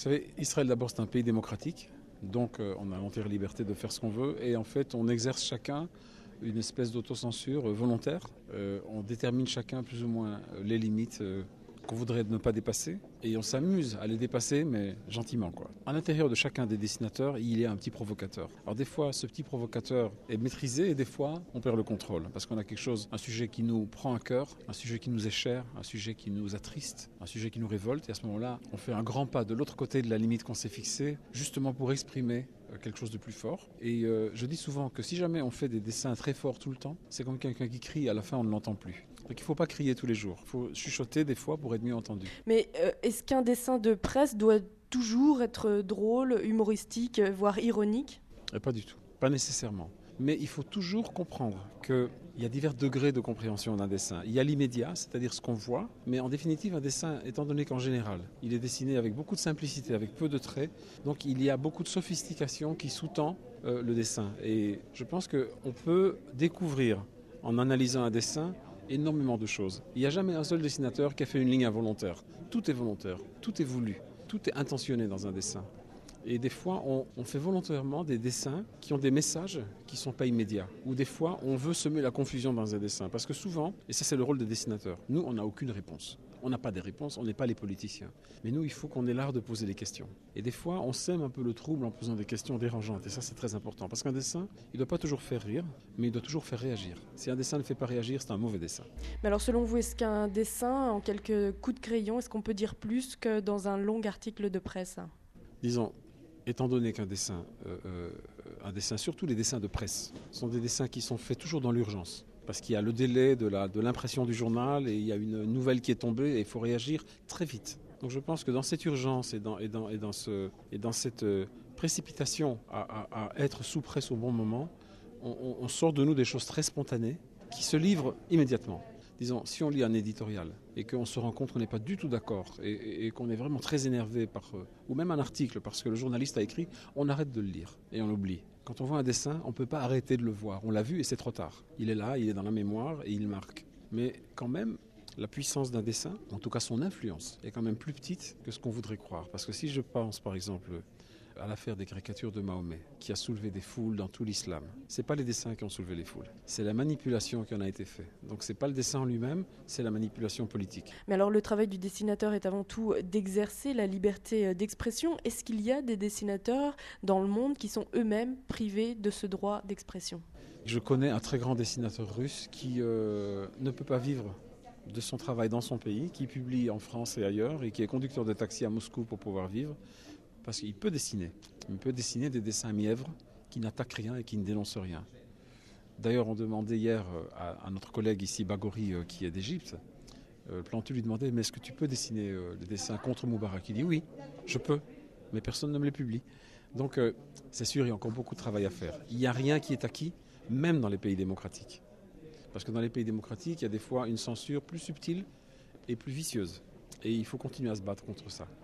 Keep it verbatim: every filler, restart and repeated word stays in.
Vous savez, Israël d'abord c'est un pays démocratique, donc euh, on a l'entière liberté de faire ce qu'on veut et en fait on exerce chacun une espèce d'autocensure euh, volontaire. Euh, on détermine chacun plus ou moins euh, les limites euh, qu'on voudrait ne pas dépasser et on s'amuse à les dépasser mais gentiment quoi. À l'intérieur de chacun des dessinateurs, il y a un petit provocateur. Alors des fois ce petit provocateur est maîtrisé et des fois on perd le contrôle parce qu'on a quelque chose, un sujet qui nous prend à cœur, un sujet qui nous est cher, un sujet qui nous attriste, un sujet qui nous révolte et à ce moment-là on fait un grand pas de l'autre côté de la limite qu'on s'est fixée justement pour exprimer quelque chose de plus fort. Et euh, je dis souvent que si jamais on fait des dessins très forts tout le temps, c'est comme quelqu'un qui crie, à la fin on ne l'entend plus. Donc il ne faut pas crier tous les jours, il faut chuchoter des fois pour être mieux entendu. Mais euh, est-ce qu'un dessin de presse doit toujours être drôle, humoristique, voire ironique ? Et pas du tout, pas nécessairement. Mais il faut toujours comprendre qu'il y a divers degrés de compréhension d'un dessin. Il y a l'immédiat, c'est-à-dire ce qu'on voit, mais en définitive, un dessin, étant donné qu'en général, il est dessiné avec beaucoup de simplicité, avec peu de traits, donc il y a beaucoup de sophistication qui sous-tend euh, le dessin. Et je pense qu'on peut découvrir, en analysant un dessin, énormément de choses. Il n'y a jamais un seul dessinateur qui a fait une ligne involontaire. Tout est volontaire, tout est voulu, tout est intentionné dans un dessin. Et des fois, on, on fait volontairement des dessins qui ont des messages qui ne sont pas immédiats. Ou des fois, on veut semer la confusion dans un dessin. Parce que souvent, et ça c'est le rôle des dessinateurs, nous, on n'a aucune réponse. On n'a pas des réponses, on n'est pas les politiciens. Mais nous, il faut qu'on ait l'art de poser des questions. Et des fois, on sème un peu le trouble en posant des questions dérangeantes. Et ça, c'est très important. Parce qu'un dessin, il ne doit pas toujours faire rire, mais il doit toujours faire réagir. Si un dessin ne fait pas réagir, c'est un mauvais dessin. Mais alors, selon vous, est-ce qu'un dessin, en quelques coups de crayon, est-ce qu'on peut dire plus que dans un long article de presse ? Disons, étant donné qu'un dessin, euh, euh, un dessin, surtout les dessins de presse, sont des dessins qui sont faits toujours dans l'urgence. Parce qu'il y a le délai de, la, de l'impression du journal et il y a une nouvelle qui est tombée et il faut réagir très vite. Donc je pense que dans cette urgence et dans, et dans, et dans, ce, et dans cette précipitation à, à, à être sous presse au bon moment, on, on sort de nous des choses très spontanées qui se livrent immédiatement. Disons, si on lit un éditorial et qu'on se rend compte qu'on n'est pas du tout d'accord et, et, et qu'on est vraiment très énervé par, euh, ou même un article parce que le journaliste a écrit, on arrête de le lire et on l'oublie. Quand on voit un dessin, on ne peut pas arrêter de le voir. On l'a vu et c'est trop tard. Il est là, il est dans la mémoire et il marque. Mais quand même, la puissance d'un dessin, en tout cas son influence, est quand même plus petite que ce qu'on voudrait croire. Parce que si je pense par exemple à l'affaire des caricatures de Mahomet, qui a soulevé des foules dans tout l'islam. Ce n'est pas les dessins qui ont soulevé les foules, c'est la manipulation qui en a été faite. Donc ce n'est pas le dessin en lui-même, c'est la manipulation politique. Mais alors le travail du dessinateur est avant tout d'exercer la liberté d'expression. Est-ce qu'il y a des dessinateurs dans le monde qui sont eux-mêmes privés de ce droit d'expression ? Je connais un très grand dessinateur russe qui euh, ne peut pas vivre de son travail dans son pays, qui publie en France et ailleurs et qui est conducteur de taxi à Moscou pour pouvoir vivre. Parce qu'il peut dessiner. Il peut dessiner des dessins mièvres qui n'attaquent rien et qui ne dénoncent rien. D'ailleurs, on demandait hier à, à notre collègue ici, Bagori, euh, qui est d'Égypte, euh, Plantu lui demandait, mais est-ce que tu peux dessiner euh, des dessins contre Moubarak ? Il dit oui, je peux, mais personne ne me les publie. Donc euh, c'est sûr, il y a encore beaucoup de travail à faire. Il n'y a rien qui est acquis, même dans les pays démocratiques. Parce que dans les pays démocratiques, il y a des fois une censure plus subtile et plus vicieuse. Et il faut continuer à se battre contre ça.